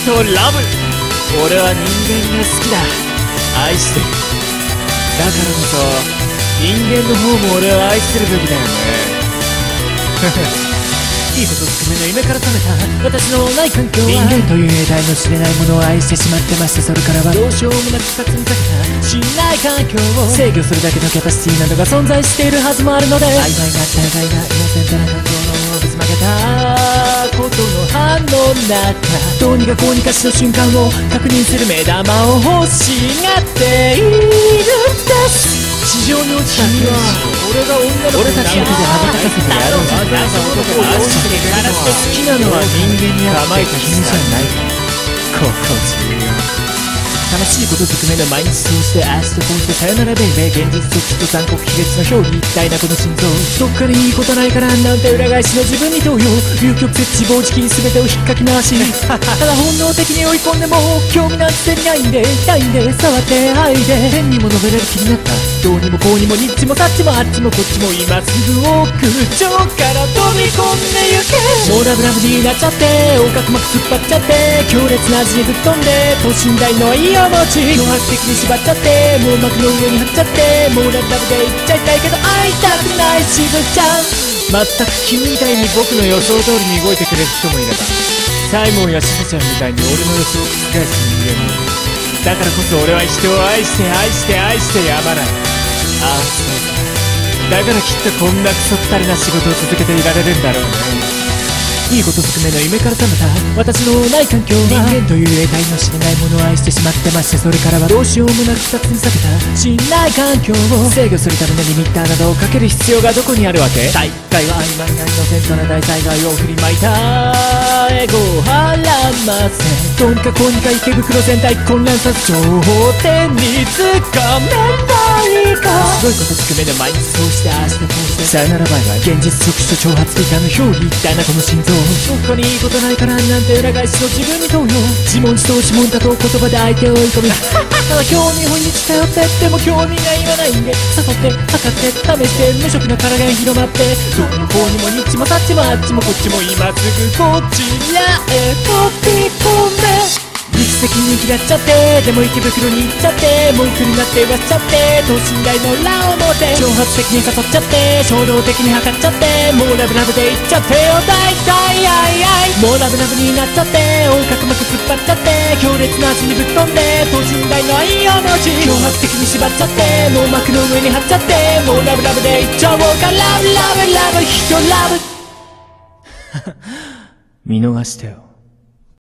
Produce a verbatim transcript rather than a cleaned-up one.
とラブ。俺は人間が好きだ。愛してる。だからこそ人間の方も俺を愛してるべきだよね。いいことずくめの夢から覚めた私のない環境は、人間という得体の知れないものを愛してしまってまして、それからはどうしようもなく二つにかけた信頼環境を制御するだけのキャパシティなどが存在しているはずもあるので、曖昧な疑いがイノセントな感情のぶつまげたことの反応の中、どうにかこうにかしの瞬間を確認する目玉を欲しがっているんです。地上に落ちた君は俺が女の子俺たちの手で羽ばたかせてやろうぜ。好きなのは人間に甘えた君じゃない。ここ重要。悲しいことずくめの毎日そうして明日とこうしてさよならベイベー。現実ときっと残酷卑劣の表裏一体なこの心臓、どっかにいいことないからなんて裏返しの自分に動揺。流極絶自暴自棄に全てを引っかき回しただ本能的に追い込んでも興味なんてないんでないんで触って愛で天にも述べれる気になった。どうにもこうにもニッチもサッチもあっちもこっちも今すぐ奥上から飛び込んでゆけ。もうラブラブになっちゃって横隔膜突っ張っちゃって強烈な味にぶっ飛んで等身大のいいお餅脅迫的に縛っちゃって網膜の上に貼っちゃって、もうラブラブで言っちゃいたいけど会いたくないしぶちゃん。全く君みたいに僕の予想通りに動いてくれる人もいれば、サイモンやシセちゃんみたいに俺の予想を覆す人間もいる。だからこそ俺は人を愛して愛して愛してやまない。ああそうか、だからきっとこんなクソったりな仕事を続けていられるんだろうね。いいことずくめの夢から覚めた私のない環境は、人間という得体の知れないものを愛してしまってまして、それからはどうしようもなく二つに避けた信頼環境を制御するためのリミッターなどをかける必要がどこにあるわけ。大会は曖昧なイノセントな大災害を振りまいたエゴをはらませ、どうにかこうにか池袋全体混乱させ頂点につかめないか。すごいことずくめの毎日そうして明日こうしてさよならバイバイ。現実直視と挑発的なの表裏一体なこの心臓、どこにいいことないからなんて裏返しの自分に動揺。自問自答自問だと言葉で相手を追い込みただ興味本に頼ってでも興味が言わないんで、誘って測って試して無色な体が広まって、どうもこうにもニッチもサッチもあっちもこっちも今すぐこちらへ飛び込んで、力的に嫌っちゃってでも池袋に行っちゃって文句になって言わしちゃって等身大の裏表挑発的に誘っちゃって衝動的に測っちゃってもうラブラブで言っちゃってよ大体アイアイ。もうラブラブになっちゃって横隔膜突っ張っちゃって強烈な味にぶっ飛んで等身大の愛用の字脅迫的に縛っちゃって網膜の上に貼っちゃってもうラブラブで言っちゃおうかラブラブラブ人ラブ見逃してよ。